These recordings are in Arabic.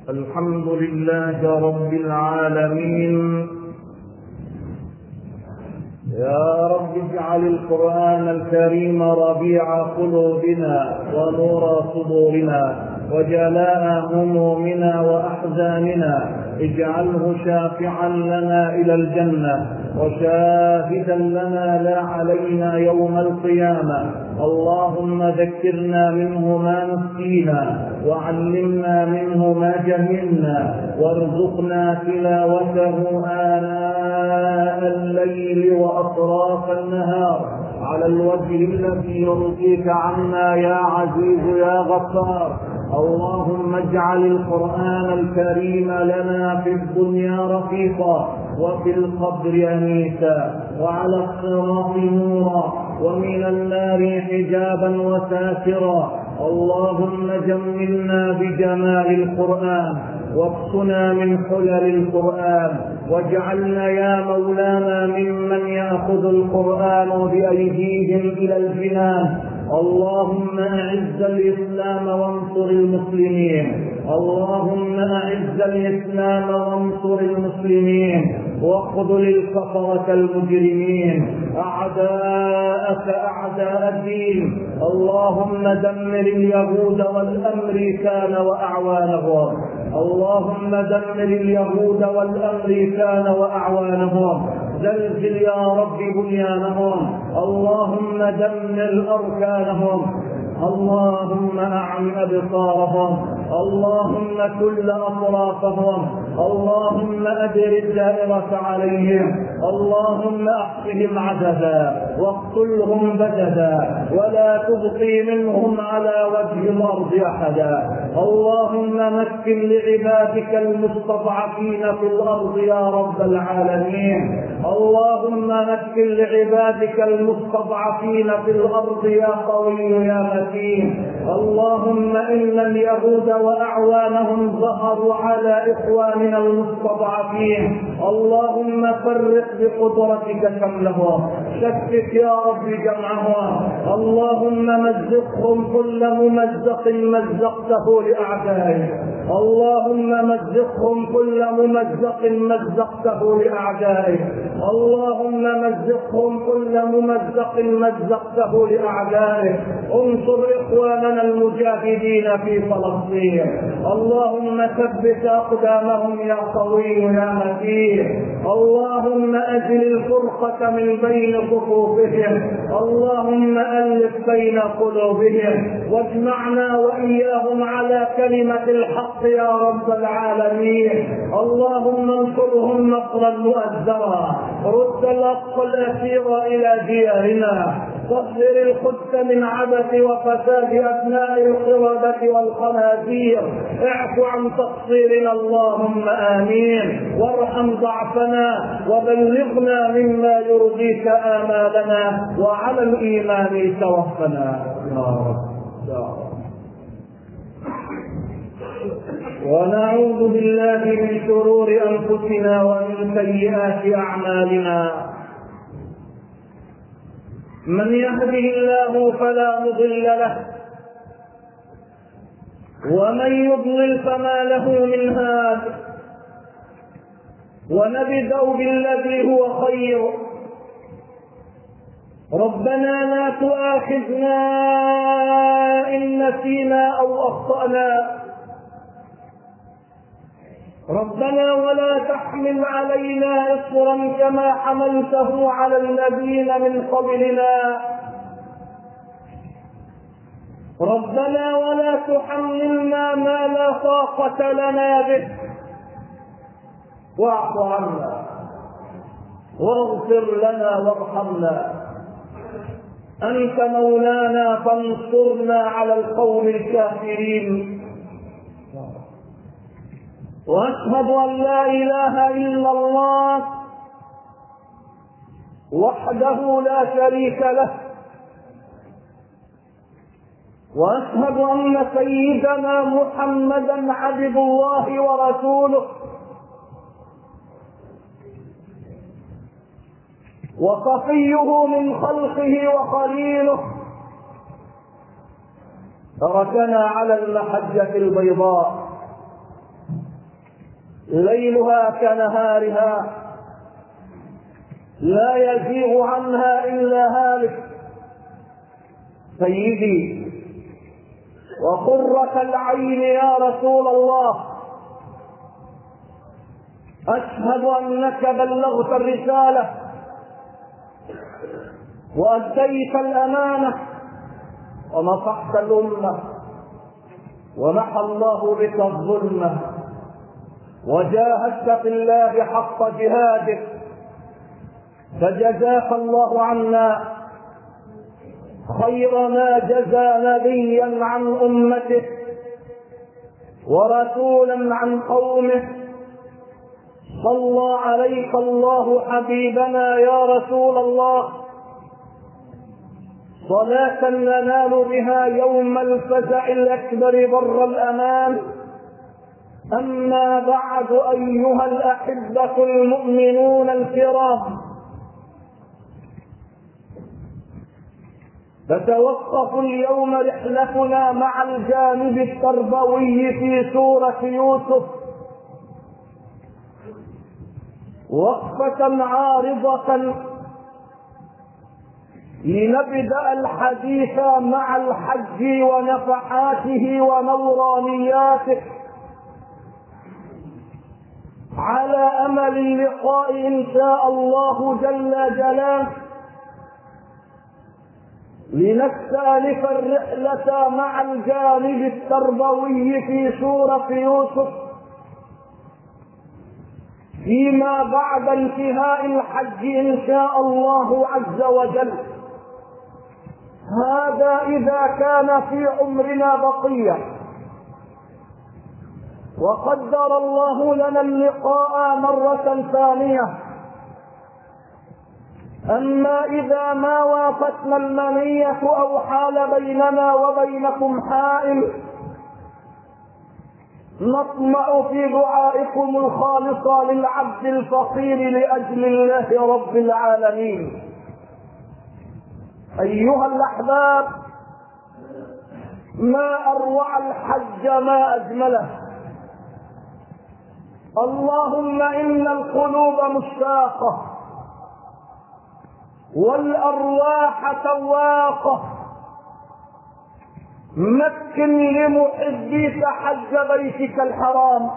الحمد لله رب العالمين. يا رب اجعل القرآن الكريم ربيع قلوبنا ونور صدورنا وجلاء همومنا وأحزاننا. اجعله شافعا لنا إلى الجنة وشاهدا لنا لا علينا يوم القيامة. اللهم ذكرنا منه ما نسينا وعلمنا منه ما جهلنا وارزقنا تلاوته آناء الليل وأطراف النهار على الوجه الذي يرضيك عنا يا عزيز يا غفار. اللهم اجعل القرآن الكريم لنا في الدنيا رفيقا وفي القبر أنيسا وعلى الصراط نورا ومن النار حجابا وساترا. اللهم جملنا بجمال القرآن واكسنا من حلل القرآن واجعلنا يا مولانا ممن يأخذ القرآن بأيديهم إلى الجنان. اللهم أعز الإسلام وانصر المسلمين. اللهم أعز الإسلام وانصر المسلمين واخذل الكفرة المجرمين أعداءك أعداء الدين. اللهم دمر اليهود والأمريكان وأعوانهم. اللهم دمر اليهود والأمريكان وأعوانهم. زلزل يا رب بنيانهم. اللهم دمر أركانهم. اللهم أعم أبصارهم. اللهم كل أطرافهم. اللهم أدر الدائرة عليهم. اللهم أحصهم عددا واقتلهم بددا ولا تبقي منهم على وجه الأرض أحدا. اللهم مكن لعبادك المستضعفين في الأرض يا رب العالمين. اللهم مكن لعبادك المستضعفين في الأرض يا قوي يا متين. اللهم إن اليهود وأعوانهم ظهروا على إخواننا المستضعفين. اللهم فرق بقدرتك شملهم. شتت يا رب جمعهم. اللهم مزقهم كل ممزق مزقته لأعدائك. اللهم مزقهم كل ممزق مزقته لأعدائك. اللهم مزقهم كل ممزق مزقته لأعدائك. انصر إخواننا المجاهدين في فلسطين. اللهم ثبت أقدامهم يا قوي يا متين. اللهم أزل الفرقة من بين صفوفهم. اللهم ألف بين قلوبهم واجمعنا وإياهم على كلمة الحق يا رب العالمين. اللهم انصرهم نصرا مؤزرا. رد الأقصى الأسير إلى ديارنا. طهر القدس من عبث وفساد أبناء القردة والخنازير. اعف عن تقصيرنا اللهم آمين. وارحم ضعفنا وبلغنا مما يرضيك آمالنا وعلى الإيمان توفنا يا رب يا رب. ونعوذ بالله من شرور أنفسنا ومن سيئات أعمالنا. من يهده الله فلا مضل له ومن يضلل فما له من هاد. ونبدأ بالذي هو خير. ربنا لا تؤاخذنا إن نسينا أو أخطأنا. ربنا ولا تحمل علينا إصرا كما حملته على الذين من قبلنا. ربنا ولا تحملنا ما لا طاقة لنا به. واعف عنا واغفر لنا وارحمنا. أنت مولانا فانصرنا على القوم الكافرين. وأشهد أن لا إله إلا الله وحده لا شريك له. وأشهد أن سيدنا محمدا عبد الله ورسوله وصفيه من خلقه وخليله. تركنا على المحجة البيضاء ليلها كنهارها لا يزيغ عنها إلا هالك. سيدي وقرة العين يا رسول الله، أشهد أنك بلغت الرسالة وأديت الأمانة ونصحت الأمة، ومحى الله بك الظلمة، وجاهدت في الله حق جهاده، فجزاك الله عنا خير ما جزى نبيا عن أمته ورسولا عن قومه. صلى عليك الله حبيبنا يا رسول الله صلاة ننال بها يوم الفزع الأكبر بر الأمان. أما بعد، أيها الأحبة المؤمنون الكرام، تتوقف اليوم رحلتنا مع الجانب التربوي في سورة يوسف وقفة عارضة لنبدأ الحديث مع الحج ونفحاته ونورانياته، على أمل اللقاء إن شاء الله جل جلاله، لنستأنف الرحلة مع الجانب التربوي في سورة يوسف فيما بعد انتهاء الحج إن شاء الله عز وجل. هذا إذا كان في عمرنا بقية، وقدر الله لنا اللقاء مرة ثانية. أما إذا ما وافقنا المنية أو حال بيننا وبينكم حائل، نطمع في دعائكم الخالصة للعبد الفقير لأجل الله رب العالمين. أيها الأحباب، ما أروع الحج، ما أجمله. اللهم إن القلوب مشتاقة والأرواح تواقة، مكن لمحبيك حج بيتك الحرام.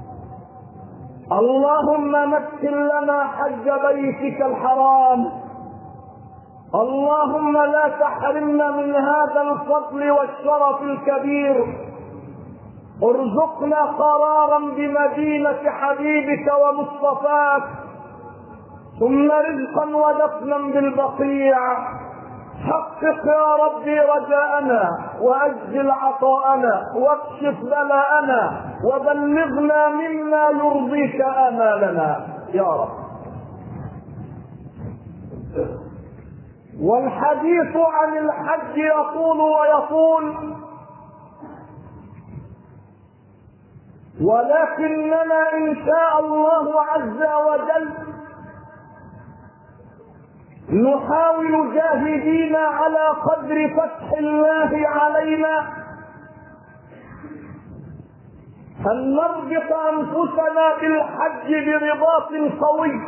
اللهم مكن لنا حج بيتك الحرام. اللهم لا تحرمنا من هذا الفضل والشرف الكبير. ارزقنا قرارا بمدينة حبيبك ومصطفاك، ثم رزقا ودفنا بالبقيع. حقق يا ربي رجاءنا، وأجل عطاءنا، واكشف بلاءنا، وبلغنا مما يرضيك آمالنا يا رب. والحديث عن الحج يطول ويطول، ولكننا إن شاء الله عز وجل نحاول جاهدين على قدر فتح الله علينا أن نربط أنفسنا بالحج برباط قوي،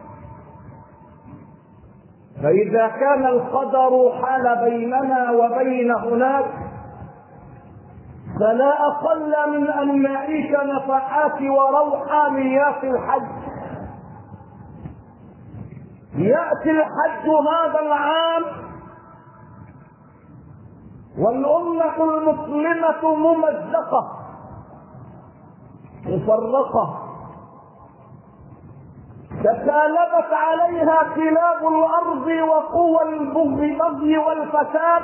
فإذا كان القدر حال بيننا وبين هناك، فلا أقل من أن نعيش نفحات وروحانيات الحج. يأتي الحج هذا العام والأمة المسلمة ممزقة مفرقة، تكالبت عليها كلاب الأرض وقوى البغي والفساد،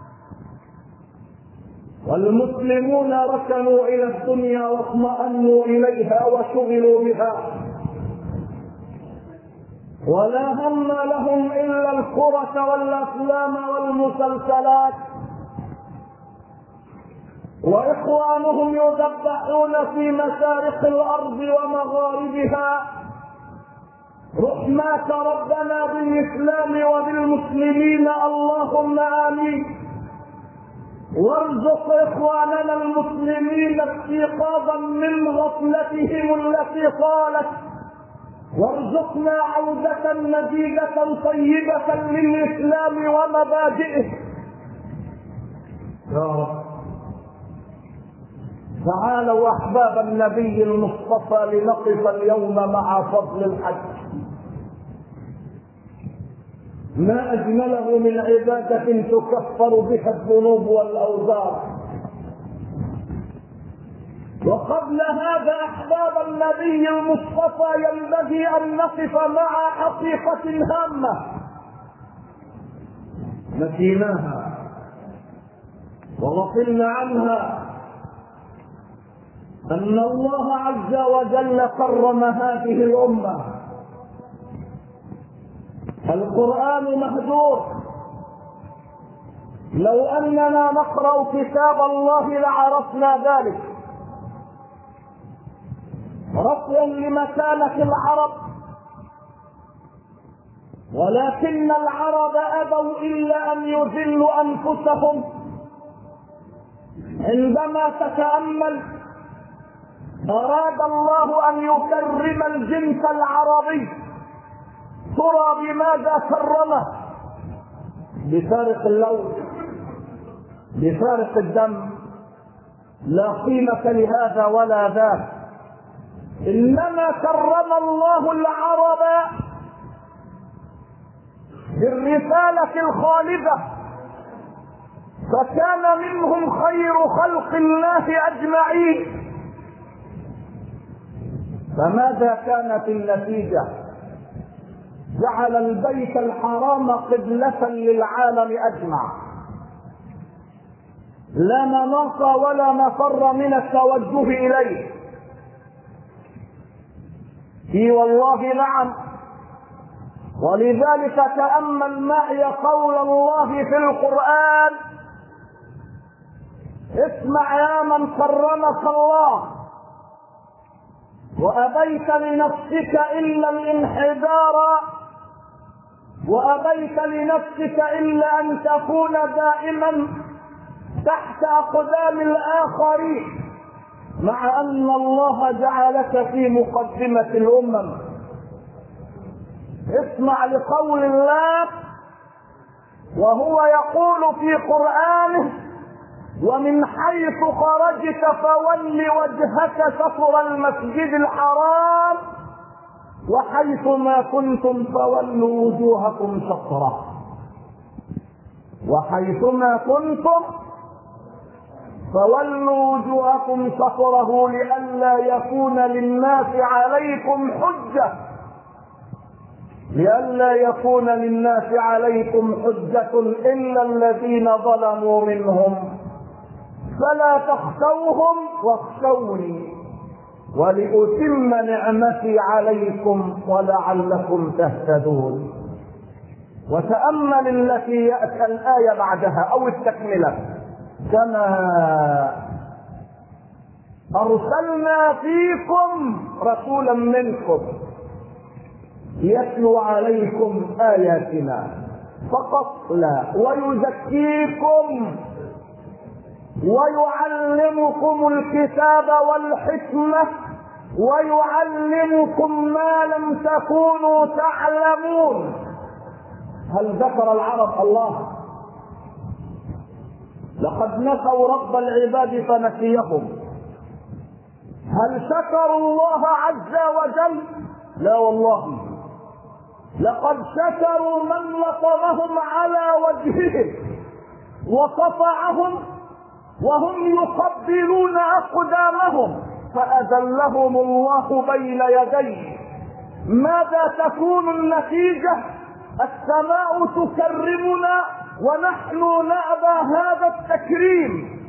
والمسلمون ركنوا إلى الدنيا واطمأنوا إليها وشغلوا بها، ولا هم لهم إلا الكرة والأفلام والمسلسلات، وإخوانهم يذبحون في مشارق الأرض ومغاربها. رحمك ربنا بالإسلام وبالمسلمين، اللهم آمين. وارزق إخواننا المسلمين استيقاظا من غفلتهم التي طالت، وارزقنا عودة نتيجة طيبة للإسلام ومبادئه يا رب. تعالوا أحباب النبي المصطفى لنقف اليوم مع فضل الحج. ما أجمله من عبادة تكفر بها الذنوب والأوزار. وقبل هذا أحباب النبي المصطفى ينبغي أن نقف مع حقيقة هامة نسيناها وغفلنا عنها، أن الله عز وجل كرم هذه الأمة. القرآن مهجور، لو أننا نقرأ كتاب الله لعرفنا ذلك. رفع لمكانة العرب، ولكن العرب أبوا إلا أن يذلوا أنفسهم. عندما تتأمل أراد الله أن يكرم الجنس العربي، ترى بماذا كرمه؟ بفارق اللون، بفارق الدم، لا قيمة لهذا ولا ذاك. إنما كرم الله العرب بالرسالة الخالدة، فكان منهم خير خلق الله أجمعين. فماذا كانت النتيجة؟ جعل البيت الحرام قبلة للعالم أجمع، لا مناص ولا مفر من التوجه إليه. اي والله نعم. ولذلك تأمل معي قول الله في القرآن: اسمع يا من كرمك الله وأبيت لنفسك إلا الانحدار، وأبيت لنفسك إلا أن تكون دائما تحت أقدام الآخرين، مع أن الله جعلك في مقدمة الأمم. اسمع لقول الله وهو يقول في قرآنه: ومن حيث خرجت فول وجهك شطر المسجد الحرام وحيث ما كنتم فولوا وجوهكم شطره. وحيث ما كنتم فولوا وجوهكم شطره لئلا يكون للناس عليكم حجة، لئلا يكون للناس عليكم حجة إلا الذين ظلموا منهم، فلا تخشوهم واخشوني ولأتم نعمتي عليكم ولعلكم تهتدون. وتأمل التي يأتي الآية بعدها أو التكملة: كما أرسلنا فيكم رسولا منكم يتلو عليكم آياتنا فقط لا ويزكيكم ويعلمكم الكتاب والحكمة ويعلمكم ما لم تكونوا تعلمون. هل ذكر العرب الله؟ لقد نسوا رب العباد فنسيهم. هل شكروا الله عز وجل؟ لا والله، لقد شكروا من لطمهم على وجههم وقطعهم وهم يقبلون أقدامهم فأذلهم الله بين يديه. ماذا تكون النتيجة؟ السماء تكرمنا ونحن نأبى هذا التكريم.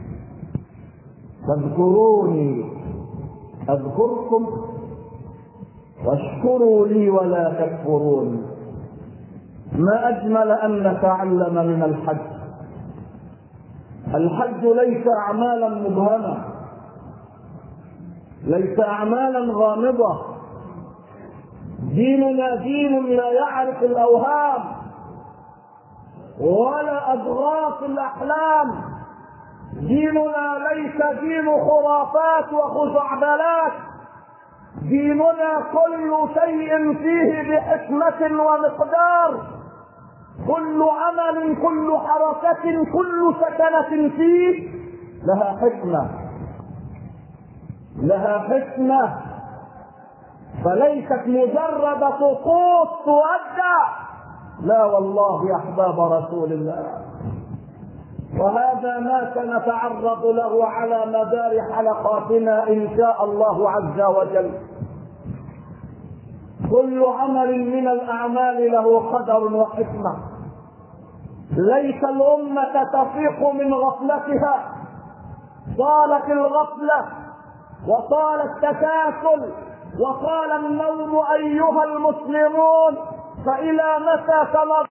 فاذكروني أذكركم واشكروا لي ولا تكفرون. ما أجمل أن نتعلم من الحج. الحج ليس أعمالا مبهمة، ليس أعمالا غامضة. ديننا دين لا يعرف الأوهام ولا أضغاث الأحلام. ديننا ليس دين خرافات وخزعبلات، ديننا كل شيء فيه بحكمة ومقدار، كل عمل، كل حركة، كل سكنة فيه لها حكمة، لها حكمة، فليست مجرد طقوس تؤدى، لا والله يا احباب رسول الله. وهذا ما سنتعرض له على مدار حلقاتنا ان شاء الله عز وجل. كل عمل من الاعمال له قدر وحكمة. ليس الامة تفيق من غفلتها، طالت الغفلة وطال التكاسل وطال النوم ايها المسلمون، فإلى متى